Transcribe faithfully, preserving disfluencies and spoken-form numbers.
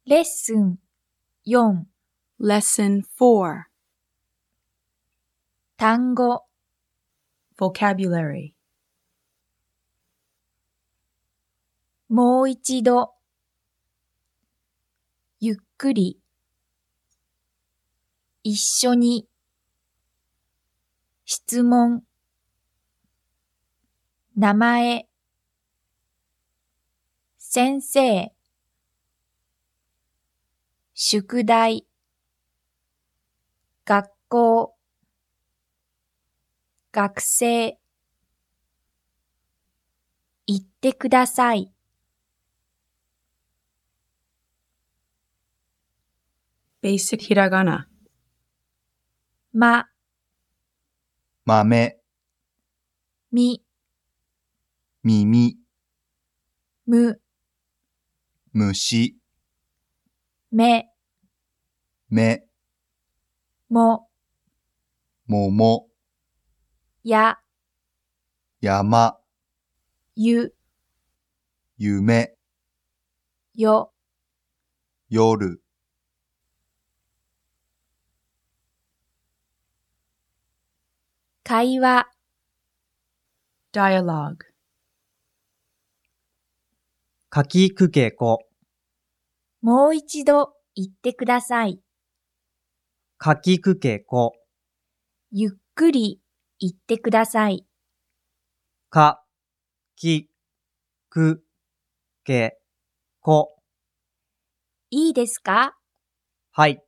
レッスンよん Lesson four. 単語 Vocabulary. もう一度ゆっくり一緒に質問名前先生宿題学校学生言ってください。 Basic hiragana. ま、 豆、 み、 耳、 む、 虫、 め、 目、 も、 桃、 や、 山、 ゆ、 夢、 よ。 夜。 会話 Dialogue. かきくけこ、 もう一度言ってください。 かきくけこ、 ゆっくり言ってください。 か、き、く、け、こ。 いいですか？ はい。